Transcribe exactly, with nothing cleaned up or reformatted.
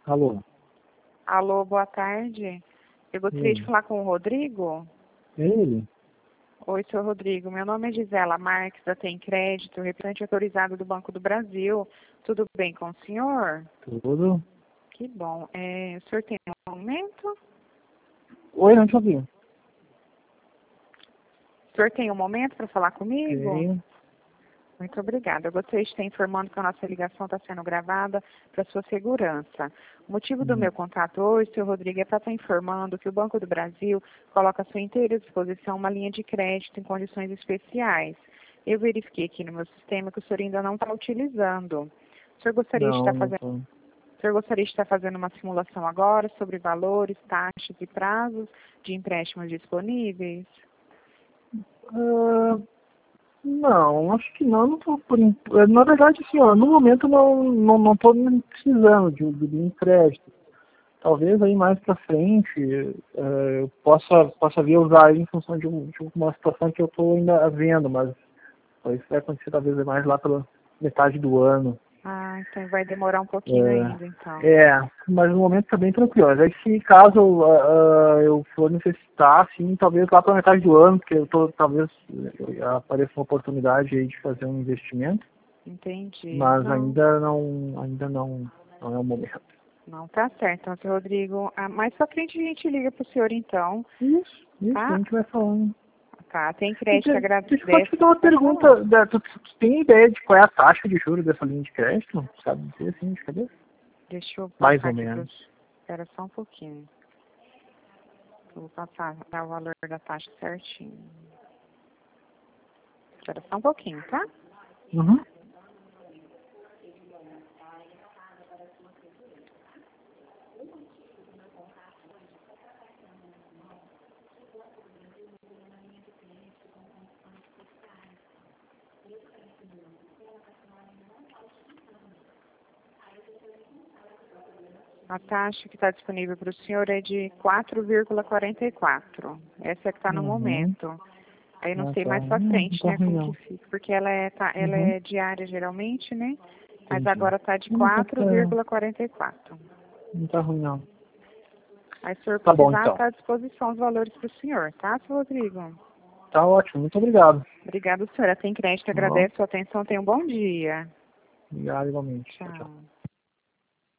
Alô? Alô, boa tarde. Eu gostaria Sim. de falar com o Rodrigo. Ele? Oi, senhor Rodrigo. Meu nome é Gisela Marques, da Tem Crédito, representante autorizado do Banco do Brasil. Tudo bem com o senhor? Tudo? Que bom. É, o senhor tem um momento? Oi, não te ouvi. O senhor tem um momento para falar comigo? Tenho. Muito obrigada. Eu gostaria de estar informando que a nossa ligação está sendo gravada para sua segurança. O motivo do Hum. meu contato hoje, senhor Rodrigo, é para estar informando que o Banco do Brasil coloca à sua inteira disposição uma linha de crédito em condições especiais. Eu verifiquei aqui no meu sistema que o senhor ainda não está utilizando. O senhor gostaria de Não, estar não fazendo, tô. o senhor gostaria de estar fazendo uma simulação agora sobre valores, taxas e prazos de empréstimos disponíveis? Ah, não, acho que não. Não tô por, imp- eh, na verdade, assim, ó, no momento não, não, não tô nem precisando de, de, de um crédito. Talvez aí mais pra frente eh, eu possa, possa vir a usar aí em função de, um, de uma situação que eu tô ainda vendo, mas isso vai acontecer talvez mais lá pela metade do ano. Ah, então vai demorar um pouquinho ainda, então. É, é, mas no momento tá bem tranquilo. Aí se caso ah, ah, eu for necessitar, sim, talvez lá para metade do ano, porque eu tô, talvez eh, apareça uma oportunidade aí de fazer um investimento, Entendi. mas Não, ainda não, ainda não, não é o momento. não tá certo. Então, senhor Rodrigo, ah, mais pra frente a gente liga pro senhor, então, Isso, isso, a tá? gente vai falando. Tá, tem E crédito, de- Deixa eu só te agradece. fazer uma Pode falar. pergunta, da- tu, tu tu tem ideia de qual é a taxa de juros dessa linha de crédito? Sabe dizer assim, de cabeça? Deixa eu Mais passar ou aqui pro... menos. Espera só um pouquinho. Eu vou passar dar o valor da taxa certinho. Espera só um pouquinho, tá? Uhum. A taxa que está disponível para o senhor é de quatro vírgula quarenta e quatro. Essa é que está no Uhum. momento. Aí eu não Ah, sei tá. mais para Não, não frente, tá né, ruim como que não. fica. Porque ela é, tá, ela Uhum. é diária geralmente, né? Mas Entendi. agora está de Não, tá, quatro tá- vírgula quarenta e quatro. não tá ruim não. Aí se o senhor Tá bom precisar, então. está à disposição os valores para o senhor, tá, senhor Rodrigo? Tá ótimo, muito obrigado. Obrigada, senhora. Tem crédito, Tá bom? agradeço a sua atenção. Tenha um bom dia. Obrigado igualmente. Tchau, tchau. Tchau.